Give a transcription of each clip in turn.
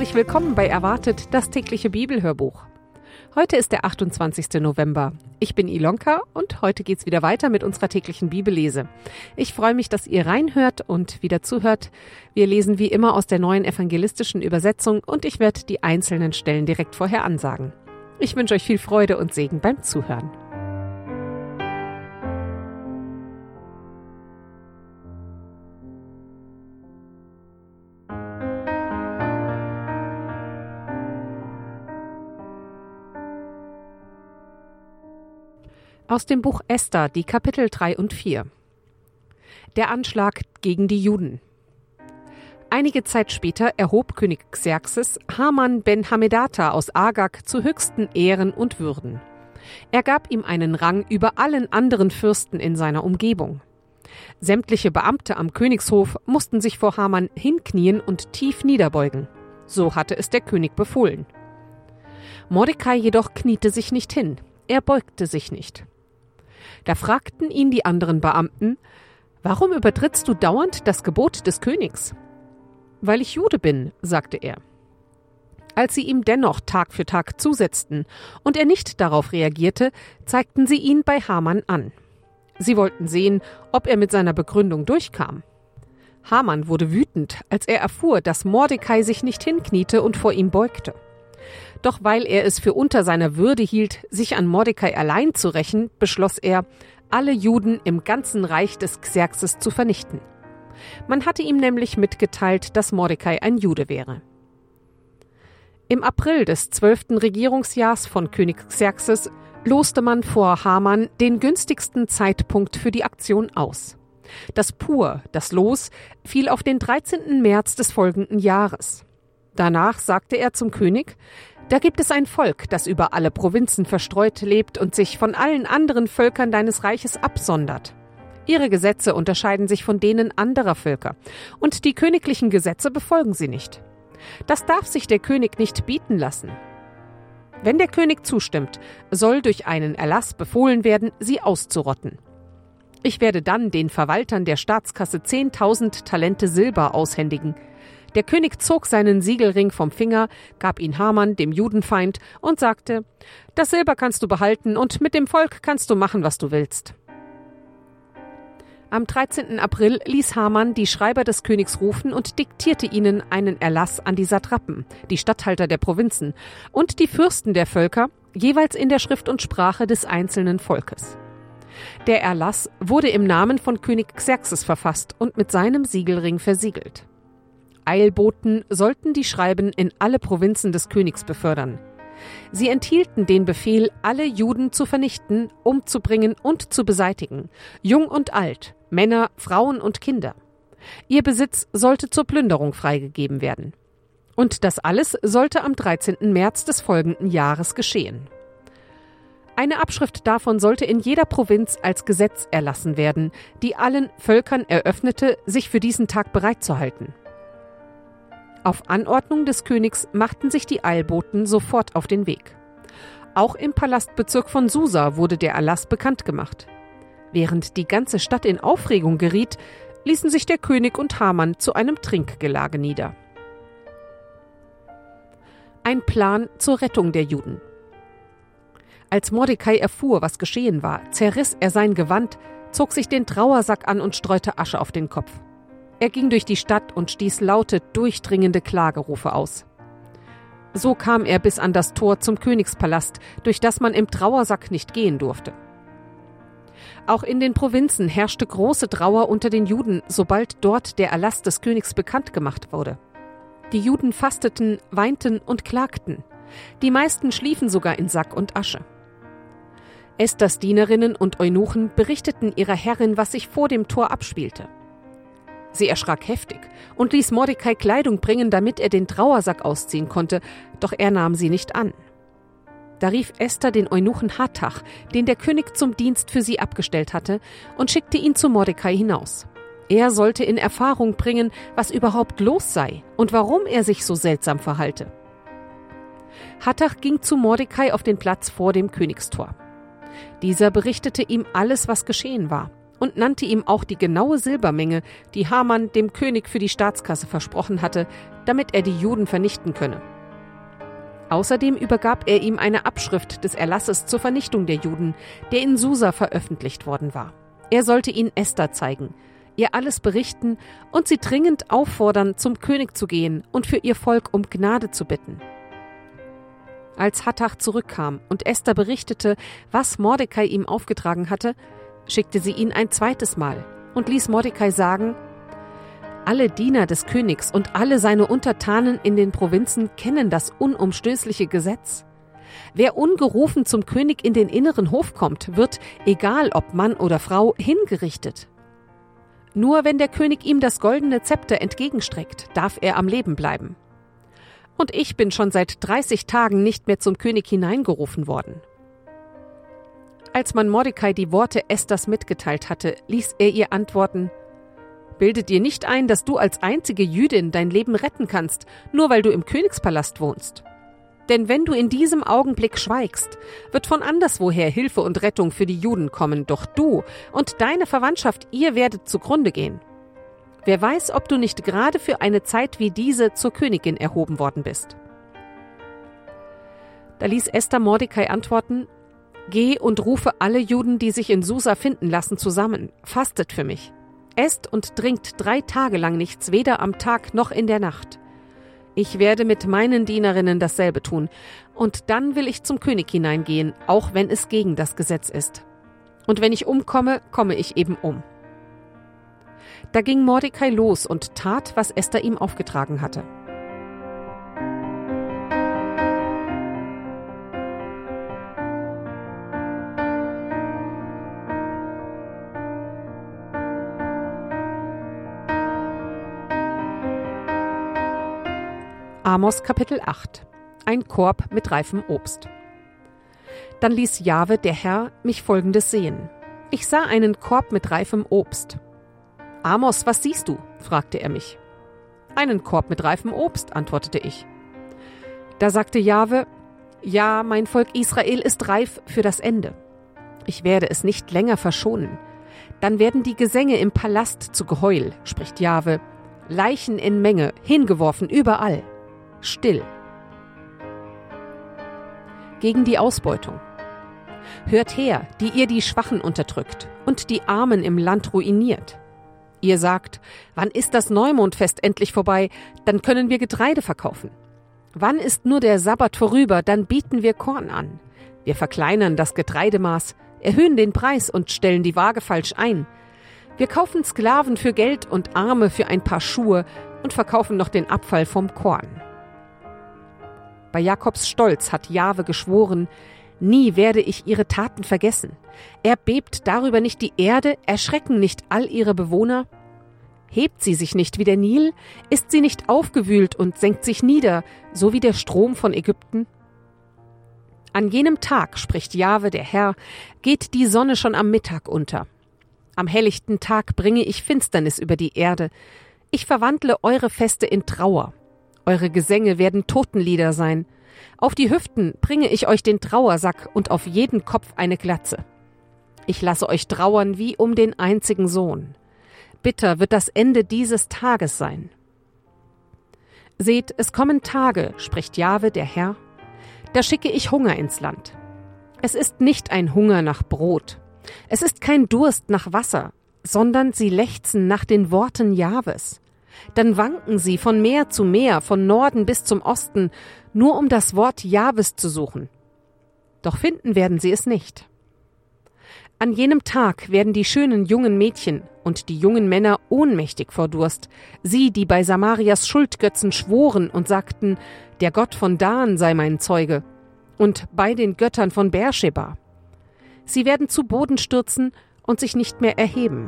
Herzlich willkommen bei Erwartet, das tägliche Bibelhörbuch. Heute ist der 28. November. Ich bin Ilonka und heute geht's wieder weiter mit unserer täglichen Bibellese. Ich freue mich, dass ihr reinhört und wieder zuhört. Wir lesen wie immer aus der neuen evangelistischen Übersetzung und ich werde die einzelnen Stellen direkt vorher ansagen. Ich wünsche euch viel Freude und Segen beim Zuhören. Aus dem Buch Esther, die Kapitel 3 und 4. Der Anschlag gegen die Juden. Einige Zeit später erhob König Xerxes Haman ben Hammedata aus Agag zu höchsten Ehren und Würden. Er gab ihm einen Rang über allen anderen Fürsten in seiner Umgebung. Sämtliche Beamte am Königshof mussten sich vor Haman hinknien und tief niederbeugen. So hatte es der König befohlen. Mordecai jedoch kniete sich nicht hin, er beugte sich nicht. Da fragten ihn die anderen Beamten: »Warum übertrittst du dauernd das Gebot des Königs?« »Weil ich Jude bin«, sagte er. Als sie ihm dennoch Tag für Tag zusetzten und er nicht darauf reagierte, zeigten sie ihn bei Haman an. Sie wollten sehen, ob er mit seiner Begründung durchkam. Haman wurde wütend, als er erfuhr, dass Mordecai sich nicht hinkniete und vor ihm beugte. Doch weil er es für unter seiner Würde hielt, sich an Mordecai allein zu rächen, beschloss er, alle Juden im ganzen Reich des Xerxes zu vernichten. Man hatte ihm nämlich mitgeteilt, dass Mordecai ein Jude wäre. Im April des 12. Regierungsjahrs von König Xerxes loste man vor Haman den günstigsten Zeitpunkt für die Aktion aus. Das Los, fiel auf den 13. März des folgenden Jahres. Danach sagte er zum König: »Da gibt es ein Volk, das über alle Provinzen verstreut lebt und sich von allen anderen Völkern deines Reiches absondert. Ihre Gesetze unterscheiden sich von denen anderer Völker, und die königlichen Gesetze befolgen sie nicht. Das darf sich der König nicht bieten lassen. Wenn der König zustimmt, soll durch einen Erlass befohlen werden, sie auszurotten. Ich werde dann den Verwaltern der Staatskasse 10.000 Talente Silber aushändigen.« Der König zog seinen Siegelring vom Finger, gab ihn Haman, dem Judenfeind, und sagte: »Das Silber kannst du behalten und mit dem Volk kannst du machen, was du willst.« Am 13. April ließ Haman die Schreiber des Königs rufen und diktierte ihnen einen Erlass an die Satrapen, die Statthalter der Provinzen, und die Fürsten der Völker, jeweils in der Schrift und Sprache des einzelnen Volkes. Der Erlass wurde im Namen von König Xerxes verfasst und mit seinem Siegelring versiegelt. Eilboten sollten die Schreiben in alle Provinzen des Königs befördern. Sie enthielten den Befehl, alle Juden zu vernichten, umzubringen und zu beseitigen, jung und alt, Männer, Frauen und Kinder. Ihr Besitz sollte zur Plünderung freigegeben werden. Und das alles sollte am 13. März des folgenden Jahres geschehen. Eine Abschrift davon sollte in jeder Provinz als Gesetz erlassen werden, die allen Völkern eröffnete, sich für diesen Tag bereitzuhalten. Auf Anordnung des Königs machten sich die Eilboten sofort auf den Weg. Auch im Palastbezirk von Susa wurde der Erlass bekannt gemacht. Während die ganze Stadt in Aufregung geriet, ließen sich der König und Haman zu einem Trinkgelage nieder. Ein Plan zur Rettung der Juden. Als Mordecai erfuhr, was geschehen war, zerriss er sein Gewand, zog sich den Trauersack an und streute Asche auf den Kopf. Er ging durch die Stadt und stieß laute, durchdringende Klagerufe aus. So kam er bis an das Tor zum Königspalast, durch das man im Trauersack nicht gehen durfte. Auch in den Provinzen herrschte große Trauer unter den Juden, sobald dort der Erlass des Königs bekannt gemacht wurde. Die Juden fasteten, weinten und klagten. Die meisten schliefen sogar in Sack und Asche. Esthers Dienerinnen und Eunuchen berichteten ihrer Herrin, was sich vor dem Tor abspielte. Sie erschrak heftig und ließ Mordecai Kleidung bringen, damit er den Trauersack ausziehen konnte, doch er nahm sie nicht an. Da rief Esther den Eunuchen Hathach, den der König zum Dienst für sie abgestellt hatte, und schickte ihn zu Mordecai hinaus. Er sollte in Erfahrung bringen, was überhaupt los sei und warum er sich so seltsam verhalte. Hathach ging zu Mordecai auf den Platz vor dem Königstor. Dieser berichtete ihm alles, was geschehen war, und nannte ihm auch die genaue Silbermenge, die Haman dem König für die Staatskasse versprochen hatte, damit er die Juden vernichten könne. Außerdem übergab er ihm eine Abschrift des Erlasses zur Vernichtung der Juden, der in Susa veröffentlicht worden war. Er sollte ihn Esther zeigen, ihr alles berichten und sie dringend auffordern, zum König zu gehen und für ihr Volk um Gnade zu bitten. Als Hattach zurückkam und Esther berichtete, was Mordekai ihm aufgetragen hatte, schickte sie ihn ein zweites Mal und ließ Mordekai sagen: Alle Diener des Königs und alle seine Untertanen in den Provinzen kennen das unumstößliche Gesetz. Wer ungerufen zum König in den inneren Hof kommt, wird, egal ob Mann oder Frau, hingerichtet. Nur wenn der König ihm das goldene Zepter entgegenstreckt, darf er am Leben bleiben. Und ich bin schon seit 30 Tagen nicht mehr zum König hineingerufen worden. Als man Mordekai die Worte Esthers mitgeteilt hatte, ließ er ihr antworten: Bilde dir nicht ein, dass du als einzige Jüdin dein Leben retten kannst, nur weil du im Königspalast wohnst. Denn wenn du in diesem Augenblick schweigst, wird von anderswoher Hilfe und Rettung für die Juden kommen, doch du und deine Verwandtschaft, ihr werdet zugrunde gehen. Wer weiß, ob du nicht gerade für eine Zeit wie diese zur Königin erhoben worden bist. Da ließ Esther Mordekai antworten: Geh und rufe alle Juden, die sich in Susa finden lassen, zusammen. Fastet für mich. Esst und trinkt 3 Tage lang nichts, weder am Tag noch in der Nacht. Ich werde mit meinen Dienerinnen dasselbe tun, und dann will ich zum König hineingehen, auch wenn es gegen das Gesetz ist. Und wenn ich umkomme, komme ich eben um. Da ging Mordekai los und tat, was Esther ihm aufgetragen hatte. Amos Kapitel 8 – Ein Korb mit reifem Obst. Dann ließ Jahwe, der Herr, mich Folgendes sehen. Ich sah einen Korb mit reifem Obst. »Amos, was siehst du?« fragte er mich. »Einen Korb mit reifem Obst«, antwortete ich. Da sagte Jahwe: »Ja, mein Volk Israel ist reif für das Ende. Ich werde es nicht länger verschonen. Dann werden die Gesänge im Palast zu Geheul«, spricht Jahwe, »Leichen in Menge, hingeworfen überall. Still.« Gegen die Ausbeutung. Hört her, die ihr die Schwachen unterdrückt und die Armen im Land ruiniert. Ihr sagt: Wann ist das Neumondfest endlich vorbei? Dann können wir Getreide verkaufen. Wann ist nur der Sabbat vorüber? Dann bieten wir Korn an. Wir verkleinern das Getreidemaß, erhöhen den Preis und stellen die Waage falsch ein. Wir kaufen Sklaven für Geld und Arme für ein paar Schuhe und verkaufen noch den Abfall vom Korn. Bei Jakobs Stolz hat Jahwe geschworen: Nie werde ich ihre Taten vergessen. Erbebt darüber nicht die Erde, erschrecken nicht all ihre Bewohner? Hebt sie sich nicht wie der Nil? Ist sie nicht aufgewühlt und senkt sich nieder, so wie der Strom von Ägypten? An jenem Tag, spricht Jahwe, der Herr, geht die Sonne schon am Mittag unter. Am helllichten Tag bringe ich Finsternis über die Erde. Ich verwandle eure Feste in Trauer. Eure Gesänge werden Totenlieder sein. Auf die Hüften bringe ich euch den Trauersack und auf jeden Kopf eine Glatze. Ich lasse euch trauern wie um den einzigen Sohn. Bitter wird das Ende dieses Tages sein. Seht, es kommen Tage, spricht Jahwe, der Herr, da schicke ich Hunger ins Land. Es ist nicht ein Hunger nach Brot, es ist kein Durst nach Wasser, sondern sie lechzen nach den Worten Jahwes. Dann wanken sie von Meer zu Meer, von Norden bis zum Osten, nur um das Wort Jahwes zu suchen. Doch finden werden sie es nicht. An jenem Tag werden die schönen jungen Mädchen und die jungen Männer ohnmächtig vor Durst, sie, die bei Samarias Schuldgötzen schworen und sagten: Der Gott von Dan sei mein Zeuge, und bei den Göttern von Beersheba. Sie werden zu Boden stürzen und sich nicht mehr erheben.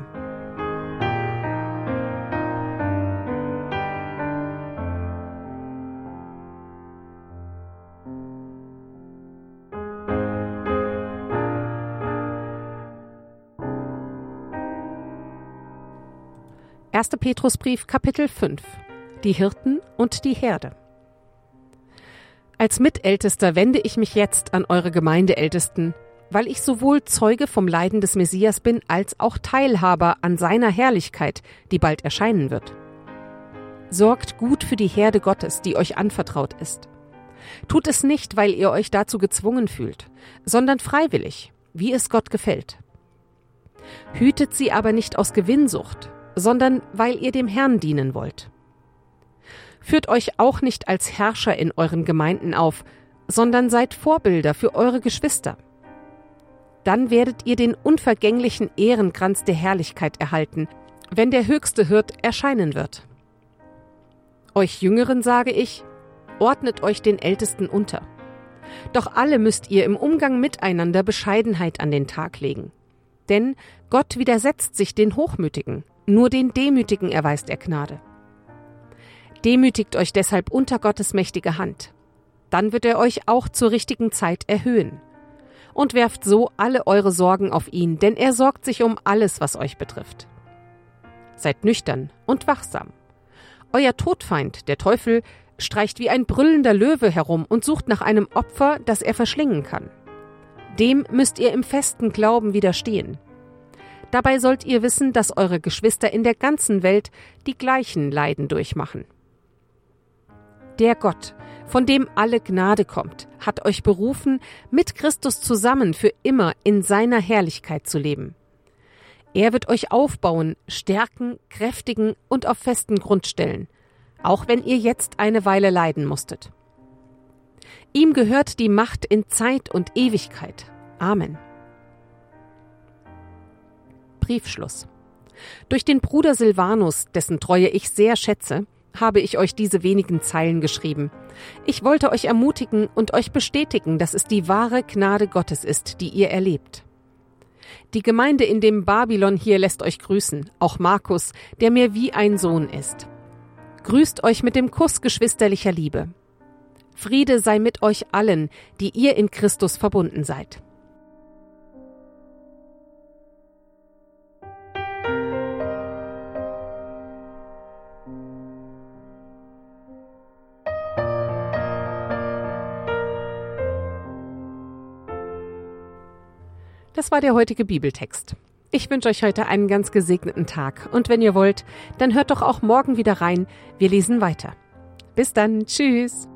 Erster Petrusbrief, Kapitel 5 – Die Hirten und die Herde. Als Mitältester wende ich mich jetzt an eure Gemeindeältesten. weil ich sowohl Zeuge vom Leiden des Messias bin, als auch Teilhaber an seiner Herrlichkeit, die bald erscheinen wird. Sorgt gut für die Herde Gottes, die euch anvertraut ist. Tut es nicht, weil ihr euch dazu gezwungen fühlt, sondern freiwillig, wie es Gott gefällt. Hütet sie aber nicht aus Gewinnsucht, sondern weil ihr dem Herrn dienen wollt. Führt euch auch nicht als Herrscher in euren Gemeinden auf, sondern seid Vorbilder für eure Geschwister. Dann werdet ihr den unvergänglichen Ehrenkranz der Herrlichkeit erhalten, wenn der höchste Hirt erscheinen wird. Euch Jüngeren sage ich, ordnet euch den Ältesten unter. Doch alle müsst ihr im Umgang miteinander Bescheidenheit an den Tag legen. Denn Gott widersetzt sich den Hochmütigen, nur den Demütigen erweist er Gnade. Demütigt euch deshalb unter Gottes mächtige Hand. Dann wird er euch auch zur richtigen Zeit erhöhen. Und werft so alle eure Sorgen auf ihn, denn er sorgt sich um alles, was euch betrifft. Seid nüchtern und wachsam. Euer Todfeind, der Teufel, streicht wie ein brüllender Löwe herum und sucht nach einem Opfer, das er verschlingen kann. Dem müsst ihr im festen Glauben widerstehen. Dabei sollt ihr wissen, dass eure Geschwister in der ganzen Welt die gleichen Leiden durchmachen. Der Gott, von dem alle Gnade kommt, hat euch berufen, mit Christus zusammen für immer in seiner Herrlichkeit zu leben. Er wird euch aufbauen, stärken, kräftigen und auf festen Grund stellen, auch wenn ihr jetzt eine Weile leiden musstet. Ihm gehört die Macht in Zeit und Ewigkeit. Amen. Briefschluss. Durch den Bruder Silvanus, dessen Treue ich sehr schätze, habe ich euch diese wenigen Zeilen geschrieben. Ich wollte euch ermutigen und euch bestätigen, dass es die wahre Gnade Gottes ist, die ihr erlebt. Die Gemeinde in dem Babylon hier lässt euch grüßen, auch Markus, der mir wie ein Sohn ist. Grüßt euch mit dem Kuss geschwisterlicher Liebe. Friede sei mit euch allen, die ihr in Christus verbunden seid. Das war der heutige Bibeltext. Ich wünsche euch heute einen ganz gesegneten Tag und wenn ihr wollt, dann hört doch auch morgen wieder rein. Wir lesen weiter. Bis dann, tschüss!